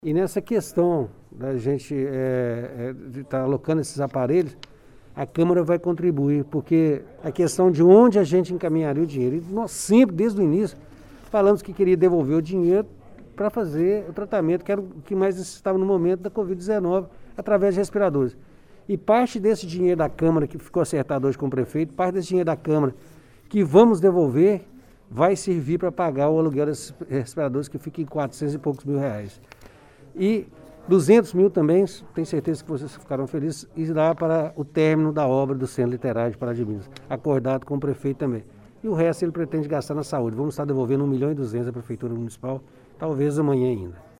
E nessa questão da gente de estar alocando esses aparelhos, a Câmara vai contribuir, porque a questão de onde a gente encaminharia o dinheiro. E nós sempre, desde o início, falamos que queria devolver o dinheiro para fazer o tratamento, que era o que mais necessitava no momento da Covid-19, através de respiradores. E parte desse dinheiro da Câmara, que ficou acertado hoje com o prefeito, parte desse dinheiro da Câmara que vamos devolver, vai servir para pagar o aluguel desses respiradores, que fica em 400 e poucos mil reais. E 200 mil também, tenho certeza que vocês ficarão felizes, irá para o término da obra do Centro Literário de Pará de Minas, acordado com o prefeito também. E o resto ele pretende gastar na saúde. Vamos estar devolvendo 1,2 milhão à Prefeitura Municipal, talvez amanhã ainda.